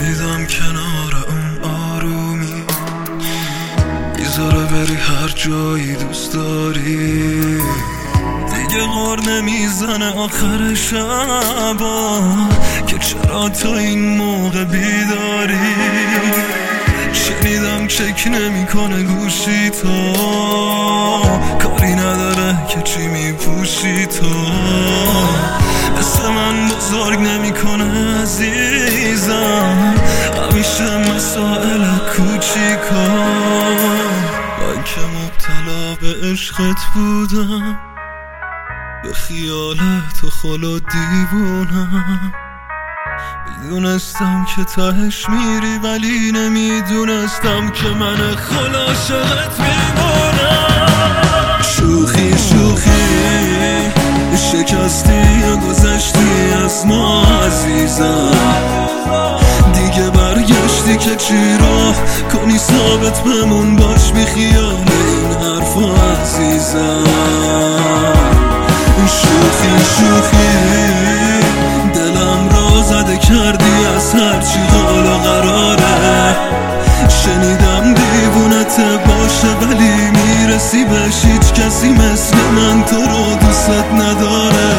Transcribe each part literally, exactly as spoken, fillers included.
شنیدم کنار اون آرومی میذاره بری هر جایی دوست داری، دیگه غر نمیزنه آخر شبا که چرا تا این موقع بیداری. شنیدم چک نمیکنه گوشی تو، کاری نداره که چی میپوشی تو، مثل من بزرگ نمیکنه عزیزم، همیشه مسائل کوچیکا. من که مبتلا به عشقت بودم، به خیالت و خل و دیوونم، میدونستم که تهش میری ولی نمیدونستم که من خل عاشقت میمونم. شوخی شوخی شکستی و گذشتی از ما عزیزم، دیگه برگشتی که چی را کنی ثابت بمون باش بی خیال این حرفا عزیزم. شوخی شوخی دلم را زده کردی از هرچی حال و قراره، شنیدم دیوونت باشه ولی میرسی بهش هیچ کسی مثل من تو رو دوست نداره.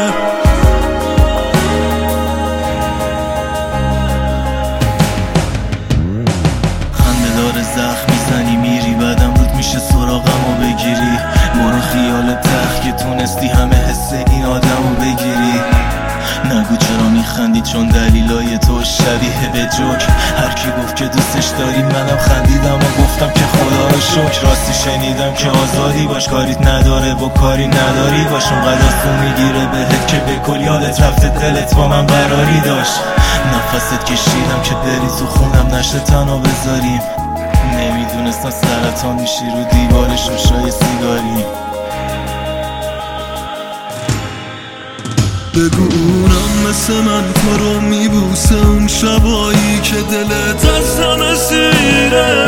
خنده داره زخم میزنی میری بعدم رود میشه سراغم و بگیری، برو خیال تخت که تونستی همه حس این آدم رو بگیری. نگو چرا میخندی چون دلیلای تو شبیه به جوک، هرکی گفت که دوستش داری منم خندیدم و گفتم که خدا رو شکر. راستی شنیدم که آزادی باش کاریت نداره با کاری نداری باش، اونقدر از تو میگیره بهت که به کل یادت رفته دلت با من قراری داشت. نفست کشیدم که بری تو خونم نشه تنها بذاریم، نمیدونستم سرطان میشی رو دیوار شوشای سیگاری. بگو اونم مثل من تو رو میبوسه اون شبایی که دلت از همه سیره،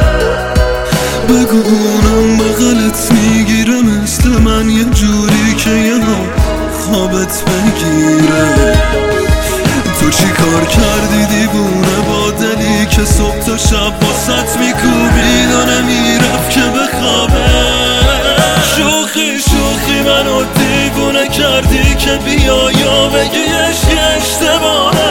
بگو اونم بغلت میگیره مثل من یه جوری که یه خوابت بگیره. تو چی کار کردی دیوونه با دلی که صبح تا شب واسط میکوبید و نمیرفت که بخوابه. شوخی شوخی منو دیوونه کردی که بیا یا بگی عشق اشتباهه.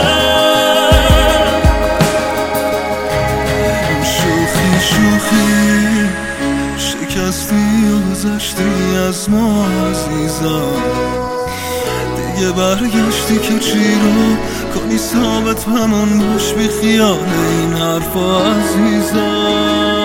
شوخی شوخی شکستی و گذشتی از ما عزیزم، دیگه برگشتی که چی رو کنی ثابت همون باش بی خیال این حرفا عزیزم.